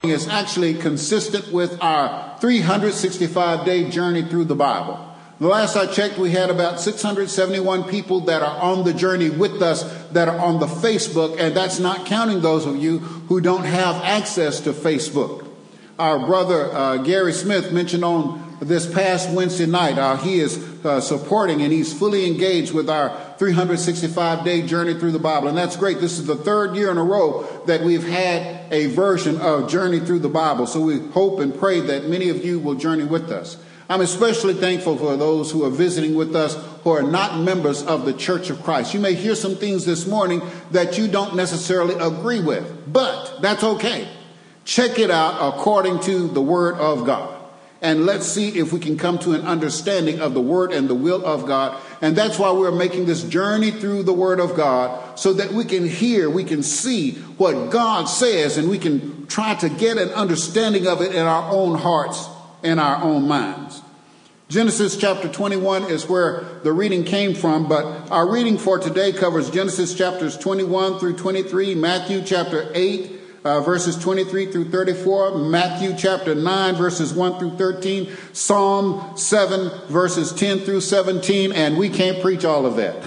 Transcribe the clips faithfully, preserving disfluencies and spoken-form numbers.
is actually consistent with our three hundred sixty-five day journey through the Bible. The last I checked, we had about six hundred seventy-one people that are on the journey with us that are on the Facebook, and that's not counting those of you who don't have access to Facebook. Our brother uh, Gary Smith mentioned on this past Wednesday night, uh, he is uh, supporting and he's fully engaged with our three hundred sixty-five day journey through the Bible. And that's great. This is the third year in a row that we've had a version of Journey Through the Bible. So we hope and pray that many of you will journey with us. I'm especially thankful for those who are visiting with us who are not members of the Church of Christ. You may hear some things this morning that you don't necessarily agree with, but that's okay. Check it out according to the Word of God. And let's see if we can come to an understanding of the Word and the will of God. And that's why we're making this journey through the Word of God, so that we can hear, we can see what God says, and we can try to get an understanding of it in our own hearts and our own minds. Genesis chapter twenty-one is where the reading came from, but our reading for today covers Genesis chapters twenty-one through twenty-three, Matthew chapter eight, Uh, verses twenty-three through thirty-four, Matthew chapter nine, verses one through thirteen, Psalm seven, verses ten through seventeen, and we can't preach all of that.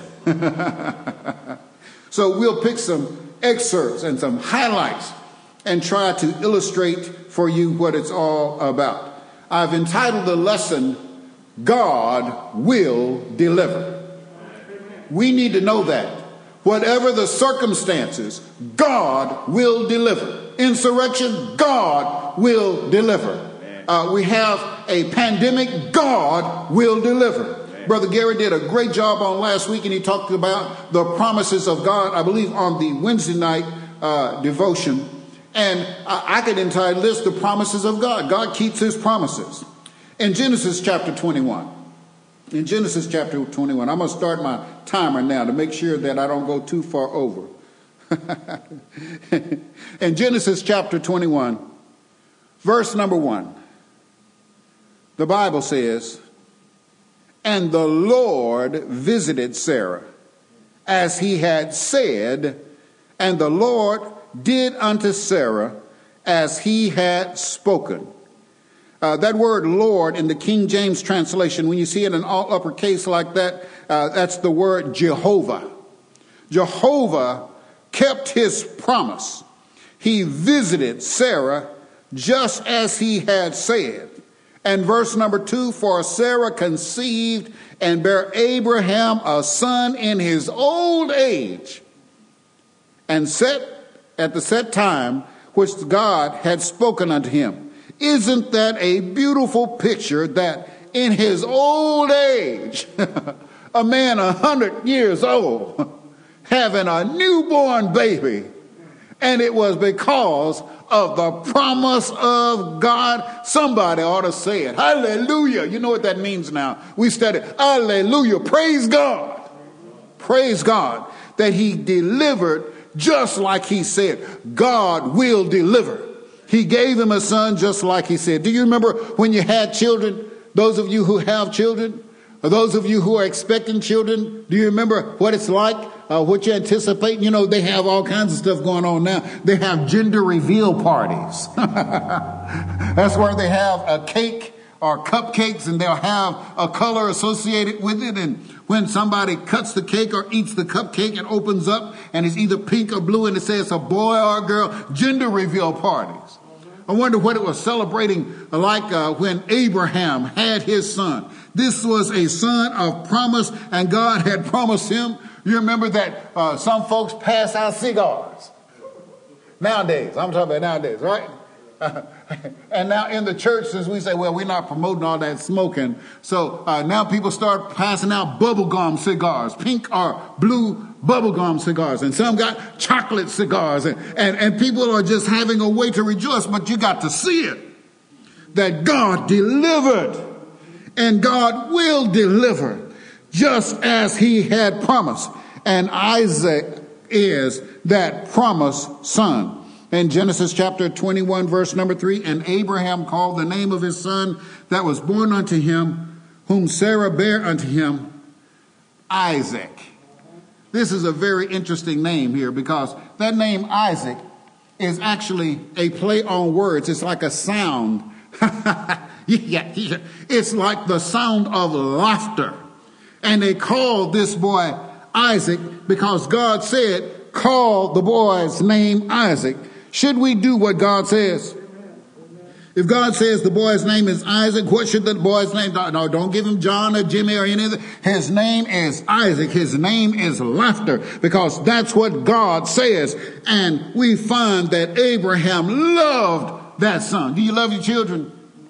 So we'll pick some excerpts and some highlights and try to illustrate for you what it's all about. I've entitled the lesson, God Will Deliver. We need to know that. Whatever the circumstances, God will deliver. Insurrection, God will deliver. Uh, we have a pandemic, God will deliver. Brother Gary did a great job on last week, and he talked about the promises of God, I believe, on the Wednesday night uh, devotion. And I, I could entitle this, The Promises of God. God keeps his promises. In Genesis chapter twenty-one, In Genesis chapter twenty-one, I'm going to start my timer now to make sure that I don't go too far over. In Genesis chapter twenty-one, verse number one, the Bible says, "And the Lord visited Sarah as he had said, and the Lord did unto Sarah as he had spoken." Uh, that word Lord in the King James translation, when you see it in all uppercase like that, uh, that's the word Jehovah. Jehovah kept his promise. He visited Sarah just as he had said. And verse number two, "For Sarah conceived and bare Abraham a son in his old age, and set at the set time which God had spoken unto him." Isn't that a beautiful picture that in his old age, a man a hundred years old, having a newborn baby, and it was because of the promise of God? Somebody ought to say it. Hallelujah. You know what that means now. We studied. Hallelujah. Praise God. Praise God that he delivered just like he said. God will deliver. He gave him a son just like he said. Do you remember when you had children? Those of you who have children, or those of you who are expecting children, do you remember what it's like? Uh, what you anticipate? You know, they have all kinds of stuff going on now. They have gender reveal parties. That's where they have a cake or cupcakes, and they'll have a color associated with it. And when somebody cuts the cake or eats the cupcake, it opens up and it's either pink or blue, and it says a boy or a girl. Gender reveal parties. I wonder what it was celebrating like uh, when Abraham had his son. This was a son of promise, and God had promised him. You remember that uh, some folks pass out cigars. Nowadays, I'm talking about nowadays, right? Uh, and now in the church, since we say, well, we're not promoting all that smoking, so uh, now people start passing out bubblegum cigars, pink or blue bubblegum cigars, and some got chocolate cigars, and, and, and people are just having a way to rejoice, but you got to see it, that God delivered, and God will deliver, just as he had promised. And Isaac is that promised son. In Genesis chapter twenty-one, verse number three, "And Abraham called the name of his son that was born unto him, whom Sarah bare unto him, Isaac." This is a very interesting name here, because that name Isaac is actually a play on words. It's like a sound. yeah, yeah. It's like the sound of laughter. And they called this boy Isaac because God said, call the boy's name Isaac. Should we do what God says? If God says the boy's name is Isaac, what should the boy's name? No, don't give him John or Jimmy or anything. His name is Isaac. His name is laughter, because that's what God says. And we find that Abraham loved that son. Do you love your children?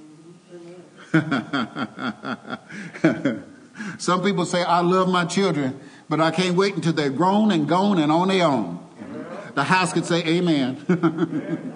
Some people say, I love my children, but I can't wait until they're grown and gone and on their own. The house could say amen.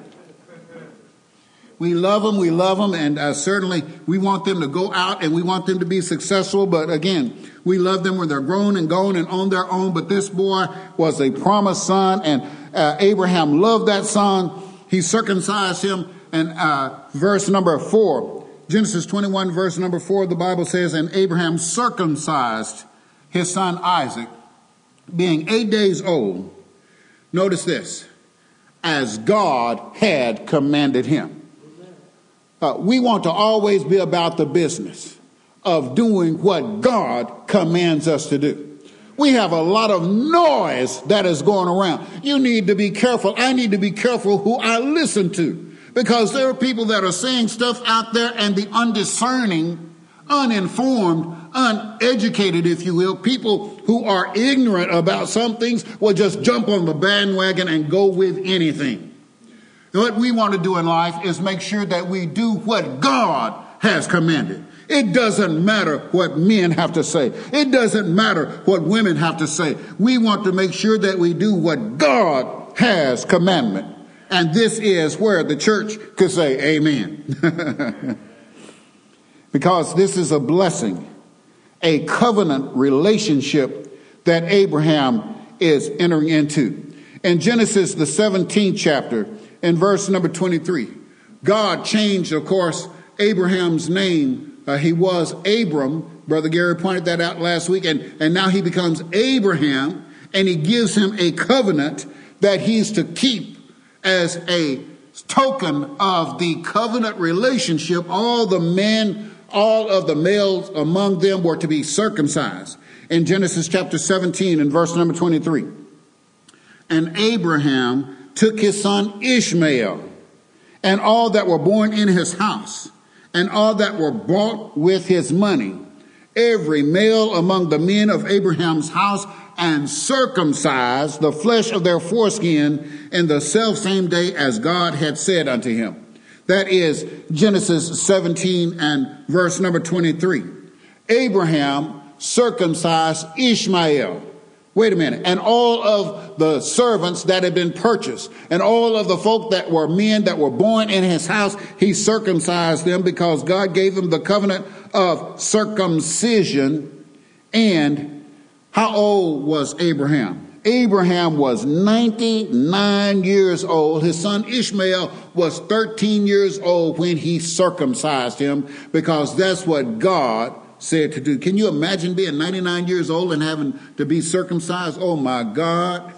We love them, we love them, and uh, certainly we want them to go out and we want them to be successful. But again, we love them when they're grown and gone and on their own. But this boy was a promised son, and uh, Abraham loved that son. He circumcised him. And uh, verse number four, Genesis twenty-one, verse number four, the Bible says, and Abraham circumcised his son Isaac, being eight days old. Notice this, as God had commanded him. Uh, we want to always be about the business of doing what God commands us to do. We have a lot of noise that is going around. You need to be careful. I need to be careful who I listen to, because there are people that are saying stuff out there, and the undiscerning, uninformed, uneducated, if you will, people who are ignorant about some things will just jump on the bandwagon and go with anything. What we want to do in life is make sure that we do what God has commanded. It doesn't matter what men have to say. It doesn't matter what women have to say. We want to make sure that we do what God has commanded. And this is where the church could say amen. Because this is a blessing, a covenant relationship that Abraham is entering into. In Genesis, the seventeenth chapter, in verse number twenty-three, God changed, of course, Abraham's name. Uh, he was Abram. Brother Gary pointed that out last week. And, and now he becomes Abraham, and he gives him a covenant that he's to keep as a token of the covenant relationship. All the men, all of the males among them were to be circumcised. In Genesis chapter seventeen and verse number twenty-three. And Abraham took his son Ishmael, and all that were born in his house, and all that were bought with his money, every male among the men of Abraham's house, and circumcised the flesh of their foreskin in the selfsame day as God had said unto him. That is Genesis seventeen and verse number twenty-three. Abraham circumcised Ishmael. Wait a minute. And all of the servants that had been purchased, and all of the folk that were men that were born in his house, he circumcised them, because God gave him the covenant of circumcision. And how old was Abraham? Abraham was ninety-nine years old. His son Ishmael was thirteen years old when he circumcised him, because that's what God said to do. Can you imagine being ninety-nine years old and having to be circumcised? Oh my God.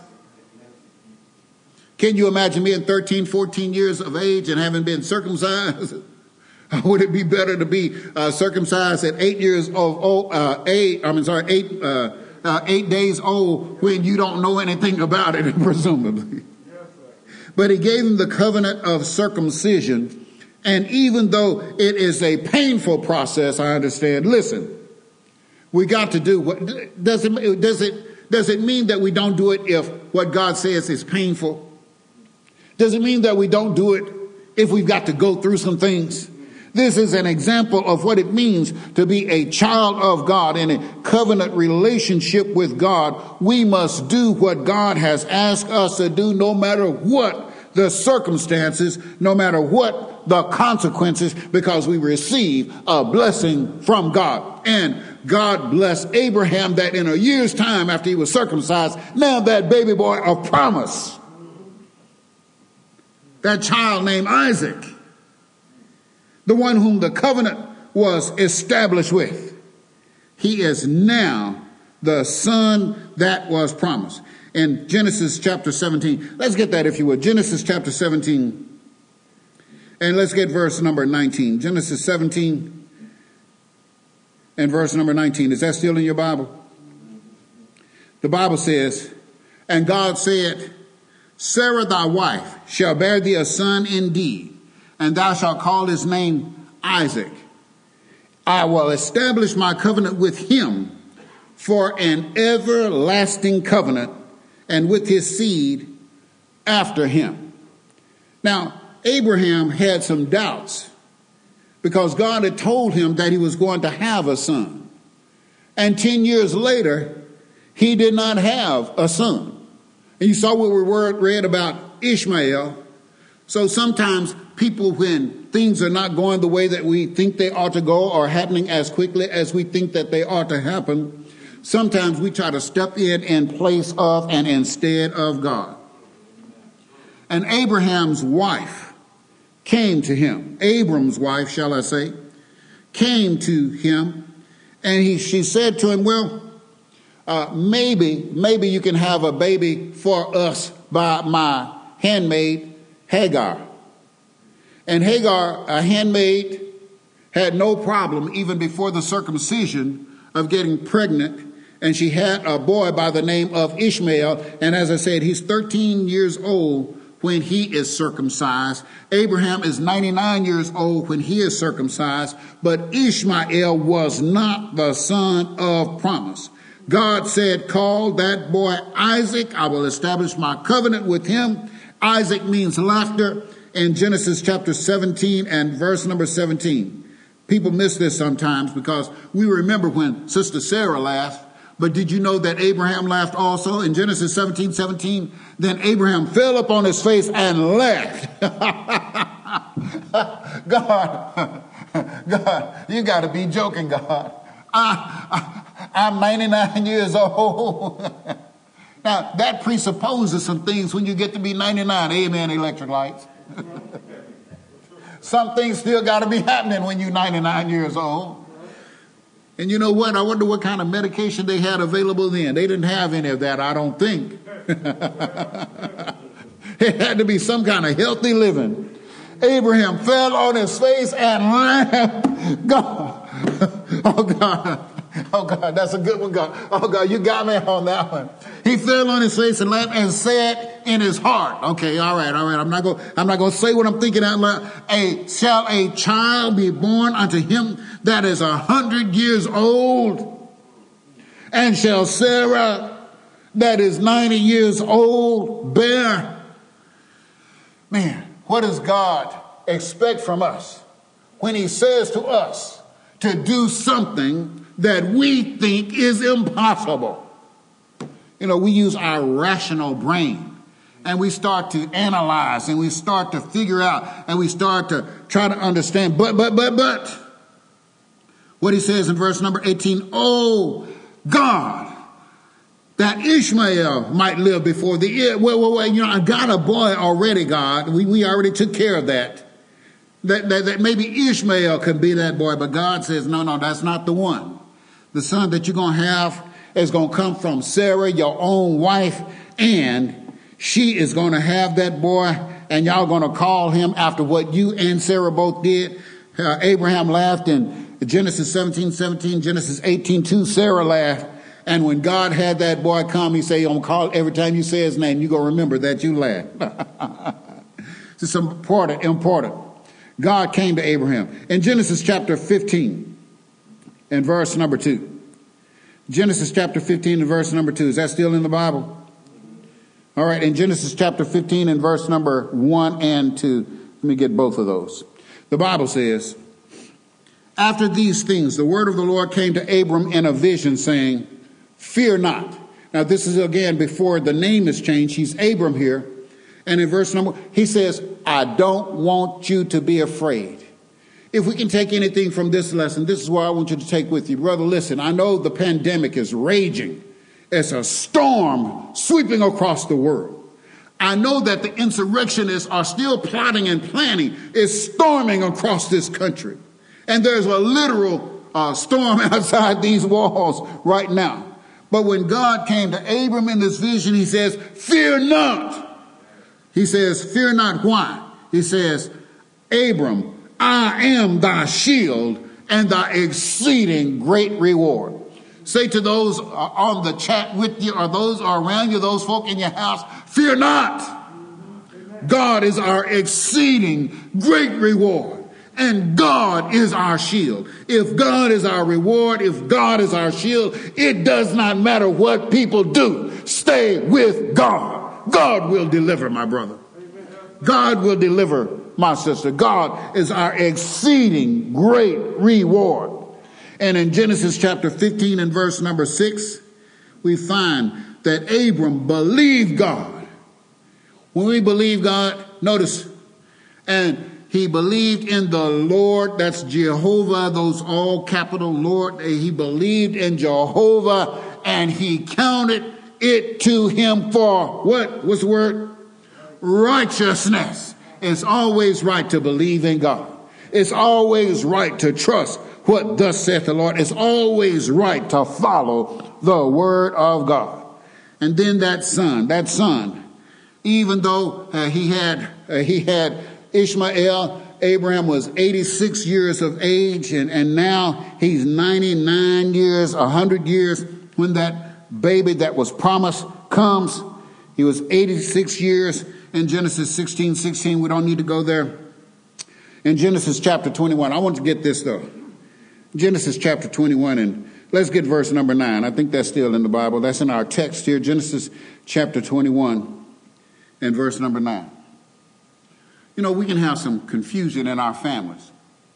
Can you imagine being thirteen, fourteen years of age and having been circumcised? Would it be better to be uh, circumcised at eight years old, uh, eight, I mean, sorry, eight, uh, uh, eight days old when you don't know anything about it, presumably? But he gave him the covenant of circumcision. And even though it is a painful process, I understand. Listen, we got to do what does it does it does it mean that we don't do it if what God says is painful? Does it mean that we don't do it if we've got to go through some things? This is an example of what it means to be a child of God in a covenant relationship with God. We must do what God has asked us to do, no matter what the circumstances, no matter what the consequences, because we receive a blessing from God. And God blessed Abraham that in a year's time after he was circumcised, now that baby boy of promise, that child named Isaac, the one whom the covenant was established with, he is now the son that was promised. in Genesis chapter seventeen. Let's get that, if you would. Genesis chapter seventeen. And let's get verse number nineteen. Genesis seventeen and verse number nineteen. Is that still in your Bible? The Bible says, and God said, Sarah thy wife shall bear thee a son indeed, and thou shalt call his name Isaac. I will establish my covenant with him for an everlasting covenant, and with his seed after him. Now, Abraham had some doubts because God had told him that he was going to have a son. And ten years later, he did not have a son. And you saw what we read about Ishmael. So sometimes people, when things are not going the way that we think they ought to go or happening as quickly as we think that they ought to happen, sometimes we try to step in in place of and instead of God. And Abraham's wife came to him. Abram's wife, shall I say, came to him. And he, she said to him, well, uh, maybe, maybe you can have a baby for us by my handmaid, Hagar. And Hagar, a handmaid, had no problem even before the circumcision of getting pregnant. And she had a boy by the name of Ishmael. And as I said, he's thirteen years old when he is circumcised. Abraham is ninety-nine years old when he is circumcised. But Ishmael was not the son of promise. God said, call that boy Isaac. I will establish my covenant with him. Isaac means laughter in Genesis chapter seventeen and verse number seventeen. People miss this sometimes because we remember when Sister Sarah laughed. But did you know that Abraham laughed also? In Genesis seventeen seventeen, then Abraham fell upon his face and laughed. God, God, you got to be joking, God. I, I, I'm ninety-nine years old. Now, that presupposes some things when you get to be ninety-nine. Amen, electric lights. Some things still got to be happening when you're ninety-nine years old. And you know what? I wonder what kind of medication they had available then. They didn't have any of that, I don't think. It had to be some kind of healthy living. Abraham fell on his face and laughed. God. Oh, God. Oh, God, that's a good one, God. Oh, God, you got me on that one. He fell on his face and laughed and said in his heart. Okay, all right, all right. I'm not going I'm not going to say what I'm thinking out loud. A, shall a child be born unto him that is a hundred years old? And shall Sarah that is ninety years old bear? Man, what does God expect from us when he says to us to do something that we think is impossible? You know, we use our rational brain and we start to analyze and we start to figure out and we start to try to understand. But, but, but, but, what he says in verse number eighteen, oh, God, that Ishmael might live before the year. Well, well, well, you know, I got a boy already, God. We, we already took care of that. That, that. That maybe Ishmael could be that boy, but God says, no, no, that's not the one. The son that you're going to have is going to come from Sarah, your own wife, and she is going to have that boy, and y'all going to call him after what you and Sarah both did. Uh, Abraham laughed in Genesis seventeen seventeen, Genesis eighteen two, Sarah laughed. And when God had that boy come, he said, I'm going to call every time you say his name, you're going to remember that you laughed. This is important, important. God came to Abraham. In Genesis chapter fifteen and verse number two. Genesis chapter fifteen and verse number two. Is that still in the Bible? All right. In Genesis chapter fifteen and verse number one and two. Let me get both of those. The Bible says, after these things, the word of the Lord came to Abram in a vision saying, fear not. Now, this is again before the name is changed. He's Abram here. And in verse number, he says, I don't want you to be afraid. If we can take anything from this lesson, this is what I want you to take with you. Brother, listen, I know the pandemic is raging. It's a storm sweeping across the world. I know that the insurrectionists are still plotting and planning. It's storming across this country. And there's a literal uh, storm outside these walls right now. But when God came to Abram in this vision, he says, fear not. He says, fear not. Why? He says, Abram, I am thy shield and thy exceeding great reward. Say to those on the chat with you, or those are around you, those folk in your house, fear not. God is our exceeding great reward. And God is our shield. If God is our reward, if God is our shield, it does not matter what people do. Stay with God. God will deliver, my brother. God will deliver, my sister. God is our exceeding great reward. And in Genesis chapter fifteen and verse number six, we find that Abram believed God. When we believe God, notice, and he believed in the Lord, that's Jehovah, those all capital Lord. He believed in Jehovah, and he counted it to him for what? What's the word? Righteousness. It's always right to believe in God. It's always right to trust what thus saith the Lord. It's always right to follow the word of God. And then that son, that son, even though uh, he had uh, he had Ishmael, Abraham was eighty-six years of age, and, and now he's ninety-nine years, one hundred years when that baby that was promised comes. He was eighty-six years in Genesis sixteen sixteen. We don't need to go there. In Genesis chapter twenty-one, I want to get this though. Genesis chapter twenty-one, and let's get verse number nine. I think that's still in the Bible. That's in our text here, Genesis chapter twenty-one and verse number nine. You know, we can have some confusion in our families.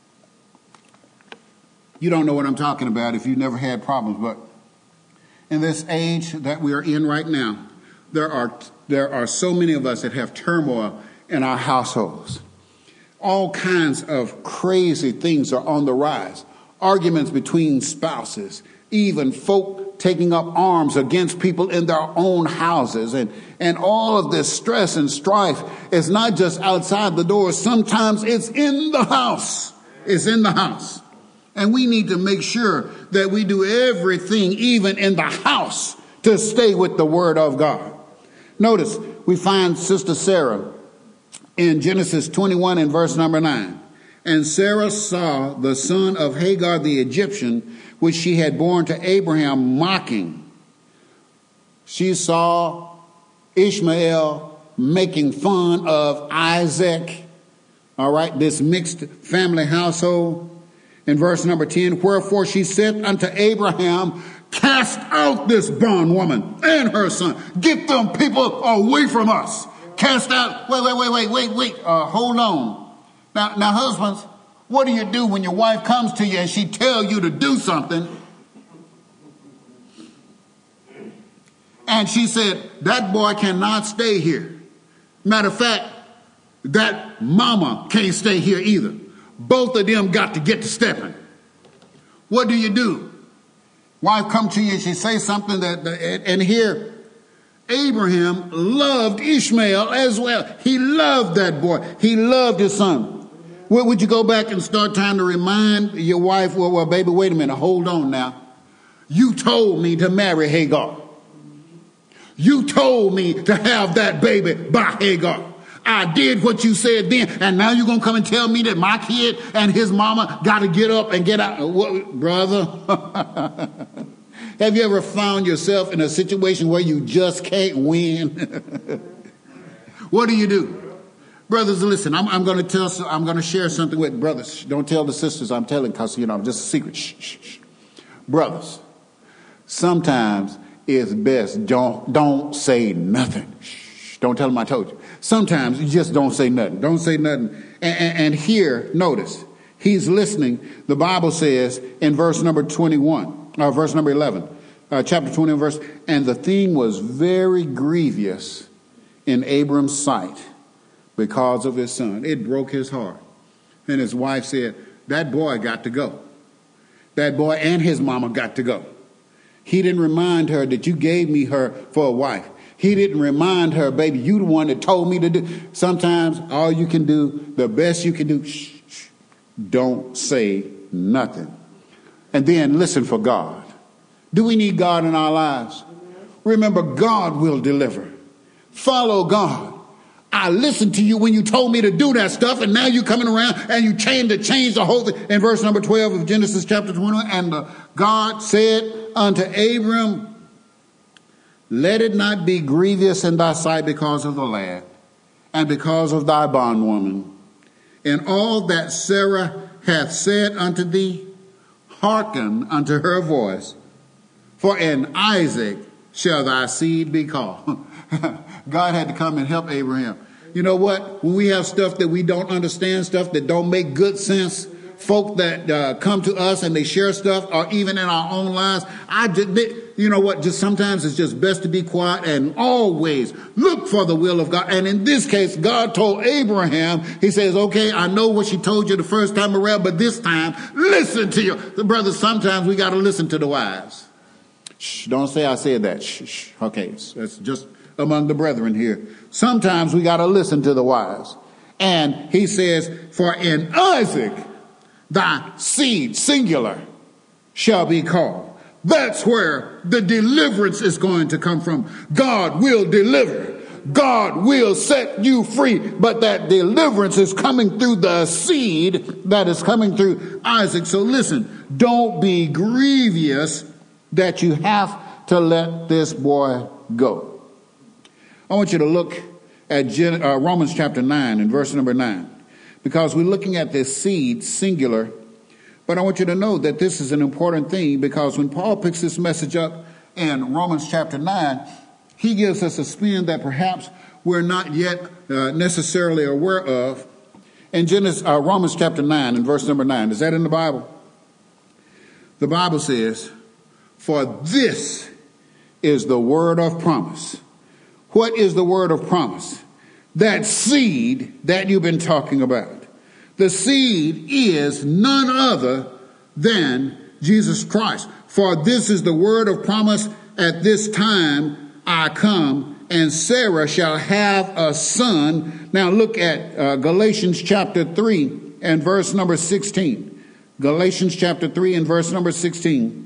You don't know what I'm talking about if you've never had problems, but in this age that we are in right now, there are there are so many of us that have turmoil in our households. All kinds of crazy things are on the rise. Arguments between spouses, even folk taking up arms against people in their own houses. And, and all of this stress and strife is not just outside the door. Sometimes it's in the house. It's in the house. And we need to make sure that we do everything, even in the house, to stay with the word of God. Notice, we find Sister Sarah in Genesis twenty-one and verse number nine. And Sarah saw the son of Hagar the Egyptian, which she had borne to Abraham, mocking. She saw Ishmael making fun of Isaac. All right, this mixed family household. In verse number ten, wherefore she said unto Abraham, cast out this bondwoman and her son. Get them people away from us. Cast out. Wait, wait, wait, wait, wait, wait. Uh, hold on. Now, now, husbands, what do you do when your wife comes to you and she tells you to do something? And she said, that boy cannot stay here. Matter of fact, that mama can't stay here either. Both of them got to get to stepping. What do you do? Wife come to you and she say something that, and here, Abraham loved Ishmael as well. He loved that boy. He loved his son. Would you go back and start trying to remind your wife, well, well, baby, wait a minute, hold on now. You told me to marry Hagar. You told me to have that baby by Hagar. I did what you said then, and now you're going to come and tell me that my kid and his mama got to get up and get out. What, brother? Have you ever found yourself in a situation where you just can't win? What do you do? Brothers, listen, I'm, I'm going to tell, I'm going to share something with brothers. Don't tell the sisters I'm telling because, you know, I'm just a secret. Shh, shh, shh. Brothers, sometimes it's best don't, don't say nothing. Shh, don't tell them I told you. Sometimes you just don't say nothing. Don't say nothing. And, and, and here, notice, he's listening. The Bible says in verse number twenty-one, or verse number eleven, uh, chapter twenty, verse, and the thing was very grievous in Abram's sight because of his son. It broke his heart. And his wife said, that boy got to go. That boy and his mama got to go. He didn't remind her that you gave me her for a wife. He didn't remind her, baby, you the one that told me to do. Sometimes all you can do, the best you can do, shh, shh, don't say nothing. And then listen for God. Do we need God in our lives? Remember, God will deliver. Follow God. I listened to you when you told me to do that stuff, and now you're coming around and you change to change the whole thing. In verse number twelve of Genesis chapter twenty-one, and the God said unto Abram, let it not be grievous in thy sight because of the lad, and because of thy bondwoman, and all that Sarah hath said unto thee, hearken unto her voice, for in Isaac shall thy seed be called. God had to come and help Abraham. You know what? When we have stuff that we don't understand, stuff that don't make good sense, folk that uh, come to us and they share stuff, or even in our own lives, I just, you know what? Just sometimes it's just best to be quiet and always look for the will of God. And in this case, God told Abraham, he says, okay, I know what she told you the first time around, but this time, listen to you. The brothers, sometimes we got to listen to the wise. Shh, don't say I said that. Shh, shh. Okay, that's just among the brethren here. Sometimes we got to listen to the wise. And he says, for in Isaac thy seed, singular, shall be called. That's where the deliverance is going to come from. God will deliver. God will set you free. But that deliverance is coming through the seed that is coming through Isaac. So listen, don't be grievous that you have to let this boy go. I want you to look at Gen- uh, Romans chapter nine and verse number nine, because we're looking at this seed, singular. But I want you to know that this is an important thing, because when Paul picks this message up in Romans chapter nine, he gives us a spin that perhaps we're not yet uh, necessarily aware of. In Genesis, uh, Romans chapter nine and verse number nine, is that in the Bible? The Bible says, for this is the word of promise. What is the word of promise? That seed that you've been talking about. The seed is none other than Jesus Christ. For this is the word of promise, at this time I come, and Sarah shall have a son. Now look at uh, Galatians chapter three and verse number sixteen. Galatians chapter three and verse number sixteen.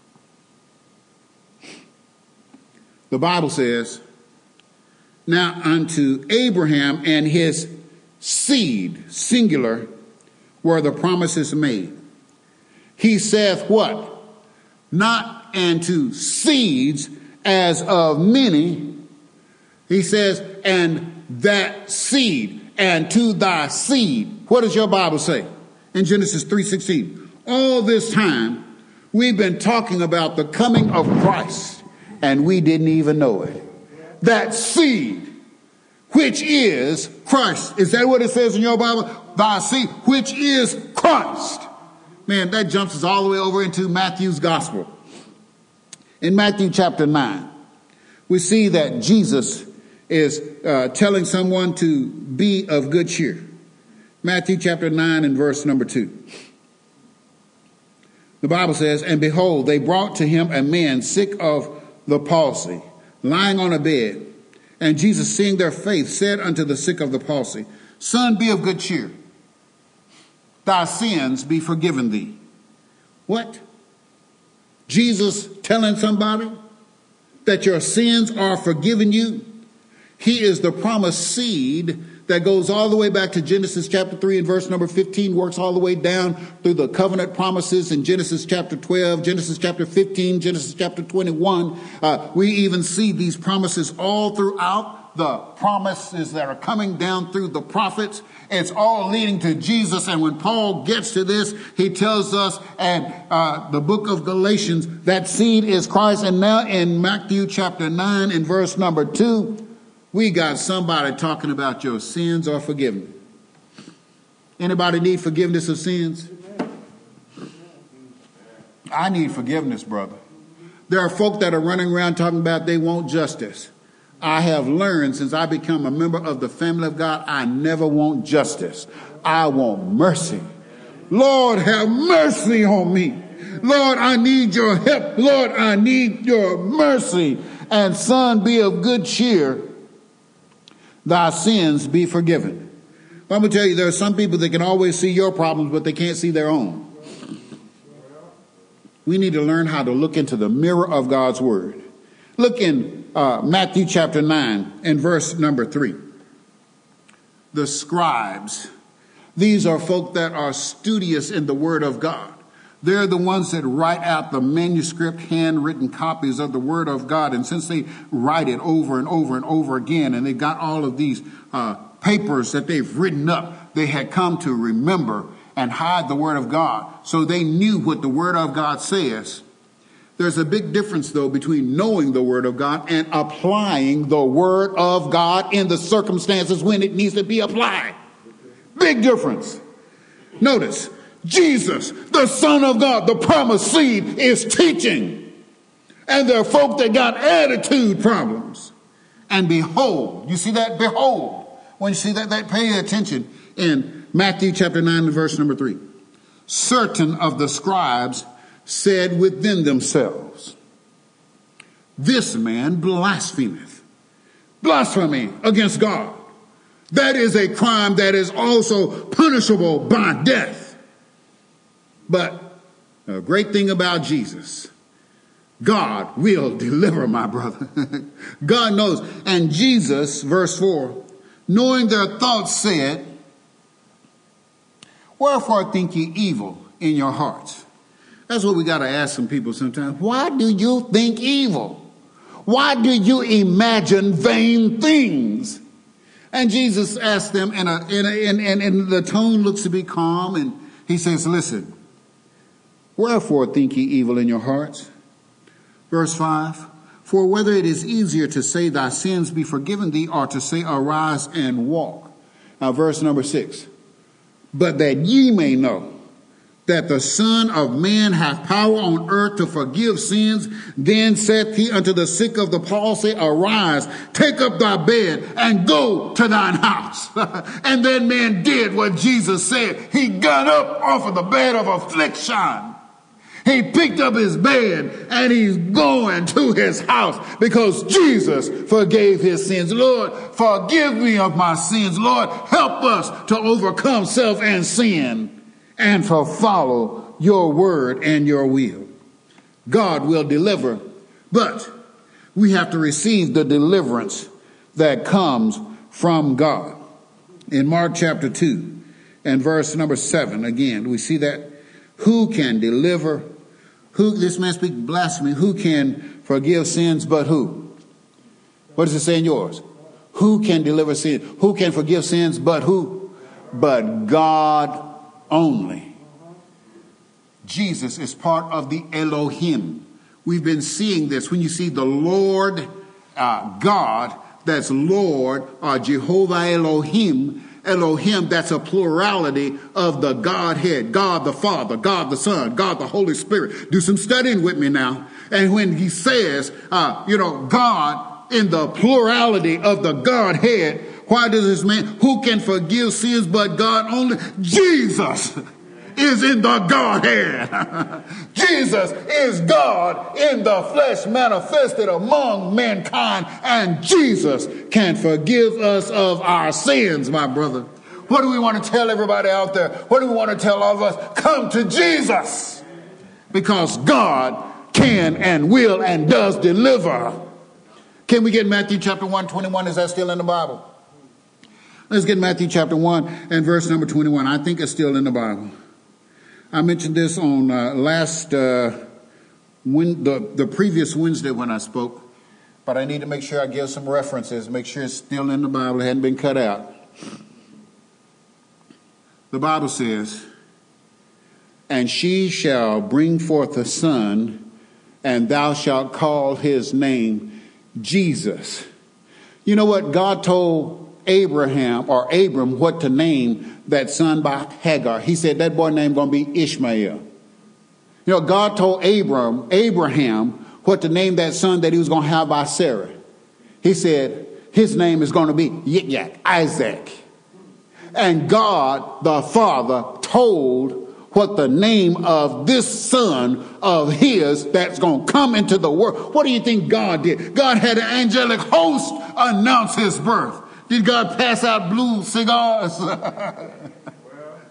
The Bible says, now unto Abraham and his seed, singular, were the promises made. He saith what? Not unto seeds as of many. He says, and that seed, and to thy seed. What does your Bible say? In Genesis three sixteen. All this time, we've been talking about the coming of Christ, and we didn't even know it. That seed, which is Christ. Is that what it says in your Bible? Thy seed, which is Christ. Man, that jumps us all the way over into Matthew's gospel. In Matthew chapter nine, we see that Jesus is uh, telling someone to be of good cheer. Matthew chapter nine and verse number two. The Bible says, and behold, they brought to him a man sick of the palsy, lying on a bed. And Jesus, seeing their faith, said unto the sick of the palsy, son, be of good cheer. Thy sins be forgiven thee. What? Jesus telling somebody that your sins are forgiven you? He is the promised seed that goes all the way back to Genesis chapter three and verse number fifteen, works all the way down through the covenant promises in Genesis chapter twelve, Genesis chapter fifteen, Genesis chapter twenty-one. Uh, we even see these promises all throughout the promises that are coming down through the prophets. It's all leading to Jesus. And when Paul gets to this, he tells us in uh, the book of Galatians that seed is Christ. And now in Matthew chapter nine and verse number two, we got somebody talking about your sins are forgiven. Anybody need forgiveness of sins? I need forgiveness, brother. There are folk that are running around talking about they want justice. I have learned since I become a member of the family of God, I never want justice. I want mercy. Lord, have mercy on me. Lord, I need your help. Lord, I need your mercy. And son, be of good cheer. Thy sins be forgiven. Well, I'm going to tell you, there are some people that can always see your problems, but they can't see their own. We need to learn how to look into the mirror of God's word. Look in uh, Matthew chapter nine and verse number three. The scribes. These are folk that are studious in the word of God. They're the ones that write out the manuscript, handwritten copies of the word of God. And since they write it over and over and over again, and they've got all of these uh, papers that they've written up, they had come to remember and hide the word of God. So they knew what the word of God says. There's a big difference, though, between knowing the word of God and applying the word of God in the circumstances when it needs to be applied. Big difference. Notice, Jesus, the Son of God, the promised seed, is teaching. And there are folk that got attitude problems. And behold, you see that? Behold. When you see that, that pay attention in Matthew chapter nine and verse number three. Certain of the scribes said within themselves, this man blasphemeth. Blasphemy against God. That is a crime that is also punishable by death. But a great thing about Jesus, God will deliver, my brother. God knows. And Jesus, verse four, knowing their thoughts said, wherefore think ye evil in your hearts? That's what we got to ask some people sometimes. Why do you think evil? Why do you imagine vain things? And Jesus asked them, and a, in a, in, in, in the tone looks to be calm, and he says, listen, wherefore think ye evil in your hearts? Verse five, for whether it is easier to say thy sins be forgiven thee, or to say arise and walk. Now verse number six, but that ye may know that the Son of Man hath power on earth to forgive sins, then saith he unto the sick of the palsy, arise, take up thy bed, and go to thine house. And that man did what Jesus said. He got up off of the bed of affliction. He picked up his bed and he's going to his house because Jesus forgave his sins. Lord, forgive me of my sins. Lord, help us to overcome self and sin and to follow your word and your will. God will deliver, but we have to receive the deliverance that comes from God. In Mark chapter two and verse number seven, again, we see that who can deliver, who, this man speaks blasphemy, who can forgive sins but who? What does it say in yours? Who can deliver sins? Who can forgive sins but who? But God only. Jesus is part of the Elohim. We've been seeing this. When you see the Lord uh, God, that's Lord or Jehovah Elohim. Elohim, that's a plurality of the Godhead. God the Father, God the Son, God the Holy Spirit. Do some studying with me now. And when he says, uh, you know, God in the plurality of the Godhead, why does this man, who can forgive sins but God only? Jesus is in the Godhead. Jesus is God in the flesh manifested among mankind, and Jesus can forgive us of our sins, my brother. What do we want to tell everybody out there? What do we want to tell all of us? Come to Jesus, because God can and will and does deliver. Can we get Matthew chapter one, twenty-one? Is that still in the Bible? Let's get Matthew chapter one and verse number twenty-one. I think it's still in the Bible. I mentioned this on uh, last, uh, when, the, the previous Wednesday when I spoke, but I need to make sure I give some references, make sure it's still in the Bible, it hadn't been cut out. The Bible says, and she shall bring forth a son, and thou shalt call his name Jesus. You know what? God told Abraham or Abram what to name that son by Hagar. He said that boy name going to be Ishmael. You know, God told Abram, Abraham what to name that son that he was going to have by Sarah. He said his name is going to be Yik-Yak, Isaac. And God the Father told what the name of this son of his that's going to come into the world. What do you think God did? God had an angelic host announce his birth. Did God pass out blue cigars?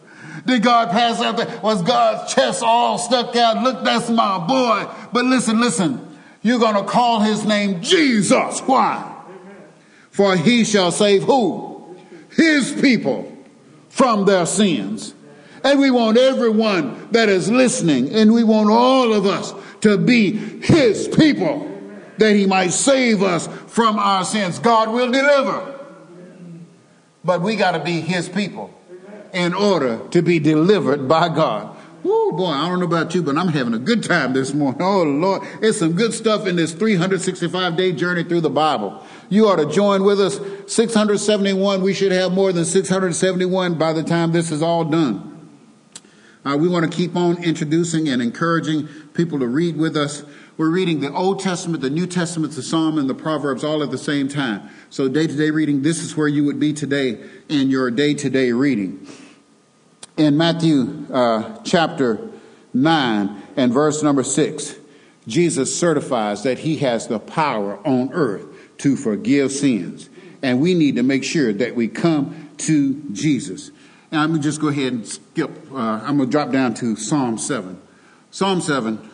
Did God pass out there? Was God's chest all stuck out? Look, that's my boy. But listen, listen. You're going to call his name Jesus. Why? For he shall save who? His people from their sins. And we want everyone that is listening, and we want all of us to be his people, that he might save us from our sins. God will deliver. But we got to be his people in order to be delivered by God. Woo, boy, I don't know about you, but I'm having a good time this morning. Oh, Lord, it's some good stuff in this three hundred sixty-five day journey through the Bible. You ought to join with us. six hundred seventy-one, we should have more than six hundred seventy-one by the time this is all done. Uh, we want to keep on introducing and encouraging people to read with us. We're reading the Old Testament, the New Testament, the Psalm, and the Proverbs all at the same time. So day-to-day reading, this is where you would be today in your day-to-day reading. In Matthew uh, chapter nine and verse number six, Jesus certifies that he has the power on earth to forgive sins. And we need to make sure that we come to Jesus. And I'm going to just go ahead and skip. Uh, I'm going to drop down to Psalm seven. Psalm seven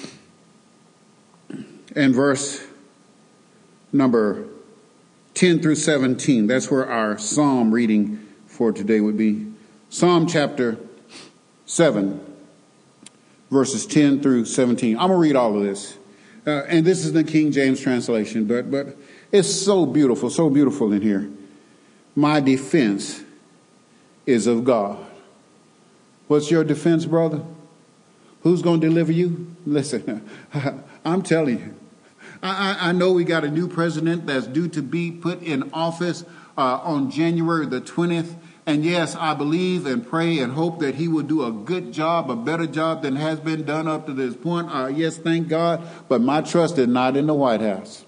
and verse number ten through seventeen. That's where our psalm reading for today would be. Psalm chapter seven, verses ten through seventeen. I'm going to read all of this. Uh, and this is the King James translation, but, but it's so beautiful, so beautiful in here. My defense is of God. What's your defense, brother? Who's going to deliver you? Listen, I'm telling you. I, I, I know we got a new president that's due to be put in office uh, on January the twentieth. And yes, I believe and pray and hope that he will do a good job, a better job than has been done up to this point. Uh, yes, thank God. But my trust is not in the White House.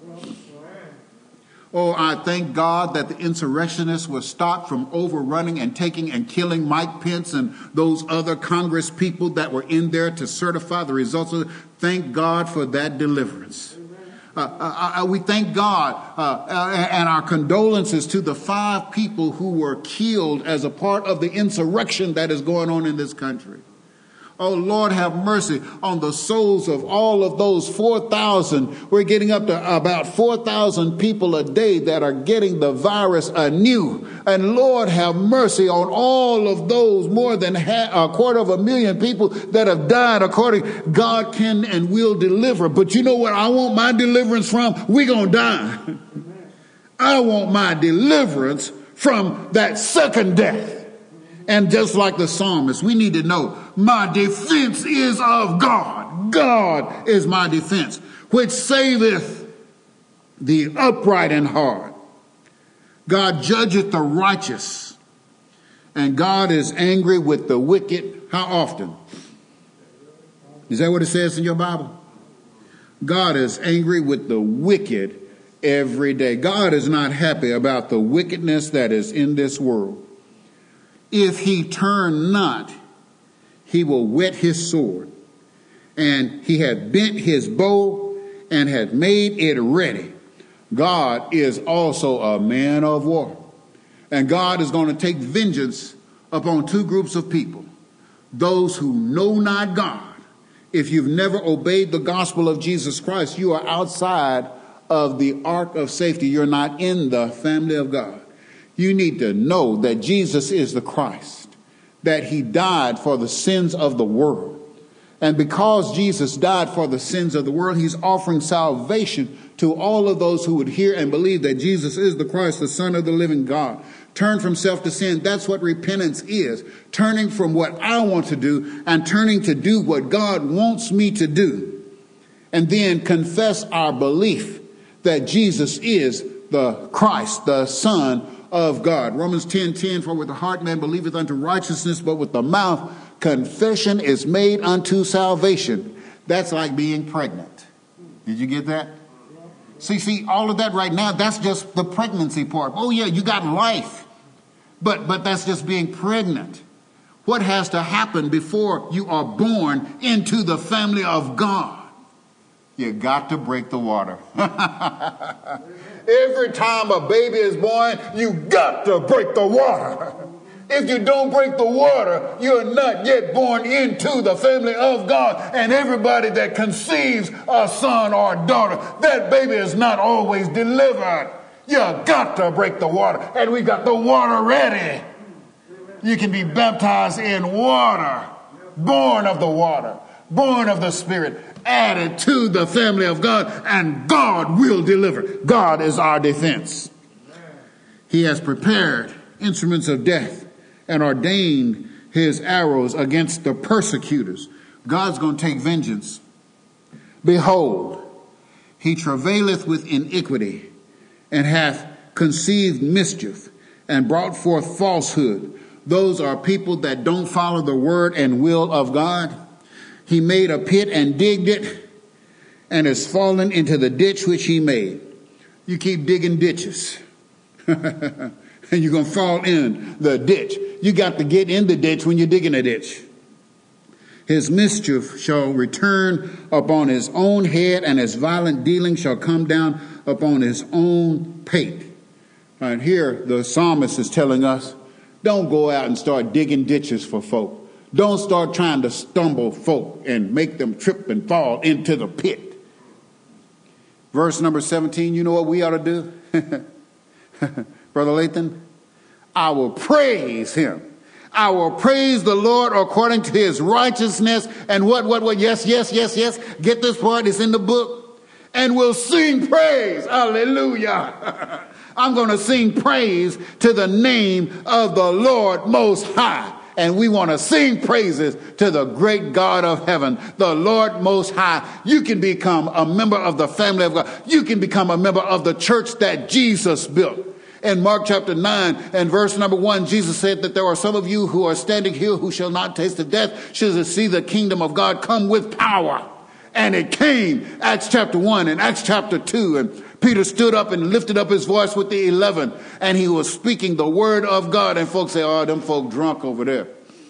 Oh, I thank God that the insurrectionists were stopped from overrunning and taking and killing Mike Pence and those other Congress people that were in there to certify the results of it. Thank God for that deliverance. Uh, uh, uh, we thank God uh, uh, and our condolences to the five people who were killed as a part of the insurrection that is going on in this country. Oh, Lord, have mercy on the souls of all of those four thousand. We're getting up to about four thousand people a day that are getting the virus anew. And Lord, have mercy on all of those more than half, a quarter of a million people that have died according. God can and will deliver. But you know what I want my deliverance from? We're going to die. I want my deliverance from that second death. And just like the psalmist, we need to know my defense is of God. God is my defense, which saveth the upright in heart. God judgeth the righteous, and God is angry with the wicked. How often? Is that what it says in your Bible? God is angry with the wicked every day. God is not happy about the wickedness that is in this world. If he turn not, he will whet his sword. And he had bent his bow and had made it ready. God is also a man of war. And God is going to take vengeance upon two groups of people. Those who know not God. If you've never obeyed the gospel of Jesus Christ, you are outside of the ark of safety. You're not in the family of God. You need to know that Jesus is the Christ, that he died for the sins of the world. And because Jesus died for the sins of the world, he's offering salvation to all of those who would hear and believe that Jesus is the Christ, the Son of the living God. Turn from self to sin. That's what repentance is. Turning from what I want to do and turning to do what God wants me to do. And then confess our belief that Jesus is the Christ, the Son of God. Romans ten ten, for with the heart man believeth unto righteousness, but with the mouth confession is made unto salvation. That's like being pregnant. Did you get that? See, see, all of that right now, that's just the pregnancy part. Oh yeah, you got life. But, but that's just being pregnant. What has to happen before you are born into the family of God? You got to break the water. Every time a baby is born, you got to break the water. If you don't break the water, you're not yet born into the family of God. And everybody that conceives a son or a daughter, that baby is not always delivered. You got to break the water. And we got the water ready. You can be baptized in water, born of the water, born of the Spirit, added to the family of God, and God will deliver. God is our defense. He has prepared instruments of death and ordained his arrows against the persecutors. God's going to take vengeance. Behold, he travaileth with iniquity, and hath conceived mischief, and brought forth falsehood. Those are people that don't follow the word and will of God. He made a pit and digged it, and is fallen into the ditch which he made. You keep digging ditches, and you're going to fall in the ditch. You got to get in the ditch when you're digging a ditch. His mischief shall return upon his own head, and his violent dealing shall come down upon his own pate. And here the psalmist is telling us, don't go out and start digging ditches for folk. Don't start trying to stumble folk and make them trip and fall into the pit. Verse number seventeen, you know what we ought to do? Brother Lathan, I will praise him. I will praise the Lord according to his righteousness. And what, what, what? Yes, yes, yes, yes. Get this part. It's in the book. And we'll sing praise. Hallelujah. I'm going to sing praise to the name of the Lord Most High. And we want to sing praises to the great God of heaven, the Lord Most High. You can become a member of the family of God. You can become a member of the church that Jesus built. In Mark chapter nine and verse number one, Jesus said that there are some of you who are standing here who shall not taste of death, shall see the kingdom of God come with power. And it came, Acts chapter one and Acts chapter two. And Peter stood up and lifted up his voice with the eleven. And he was speaking the word of God. And folks say, oh, them folk drunk over there.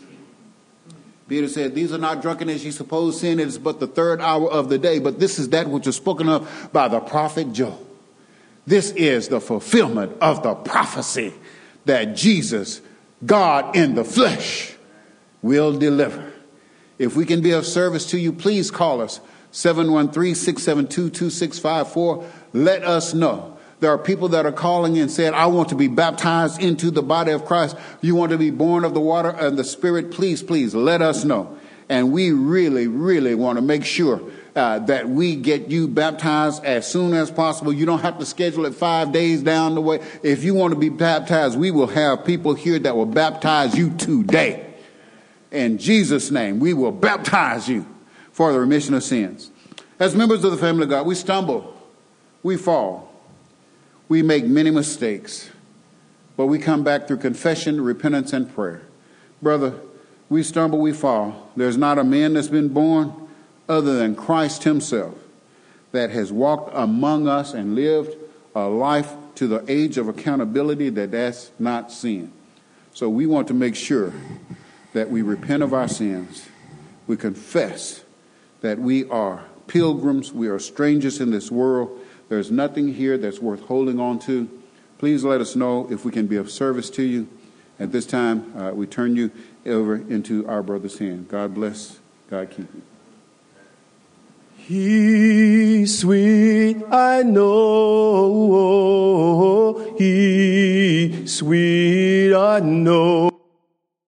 Peter said, these are not drunken as ye suppose, sin is but the third hour of the day. But this is that which is spoken of by the prophet Joel. This is the fulfillment of the prophecy that Jesus, God in the flesh, will deliver. If we can be of service to you, please call us seven one three, six seven two, two six five four. Let us know. There are people that are calling and saying, I want to be baptized into the body of Christ. You want to be born of the water and the Spirit? Please, please let us know. And we really, really want to make sure uh, that we get you baptized as soon as possible. You don't have to schedule it five days down the way. If you want to be baptized, we will have people here that will baptize you today. In Jesus' name, we will baptize you for the remission of sins. As members of the family of God, we stumble, we fall, we make many mistakes, but we come back through confession, repentance, and prayer. Brother, we stumble, we fall. There's not a man that's been born other than Christ himself that has walked among us and lived a life to the age of accountability that that's not sin. So we want to make sure that we repent of our sins. We confess that we are pilgrims. We are strangers in this world. There's nothing here that's worth holding on to. Please let us know if we can be of service to you. At this time, uh, we turn you over into our brother's hand. God bless. God keep you. He's sweet, I know. He's sweet, I know.